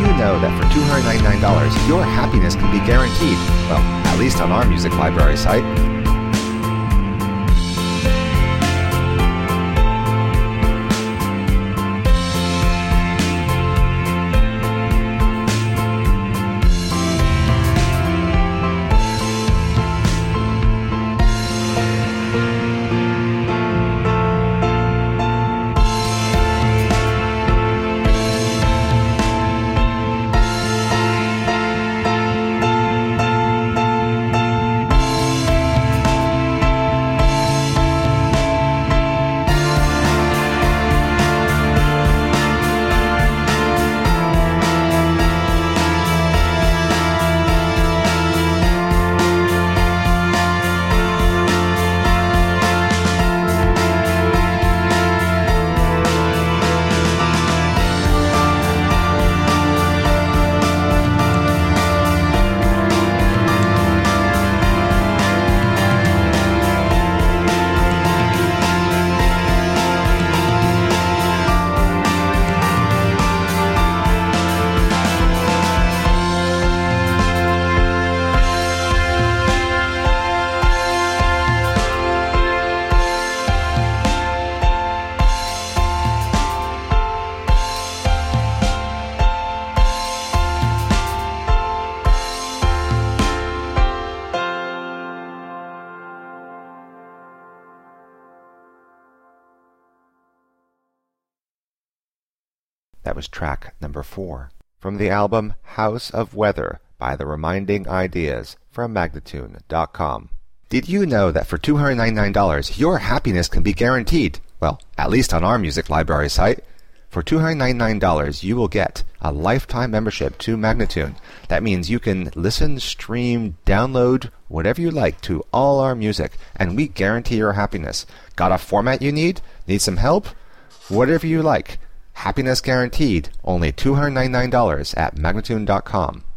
you know that for $299, your happiness can be guaranteed? Well, at least on our music library site. That was track number 4 from the album House of Weather by The Reminding Ideas from Magnatune.com. Did you know that for $299, your happiness can be guaranteed? Well, at least on our music library site. For $299, you will get a lifetime membership to Magnatune. That means you can listen, stream, download, whatever you like to all our music, and we guarantee your happiness. Got a format you need? Need some help? Whatever you like. Happiness guaranteed, only $299 at Magnatune.com.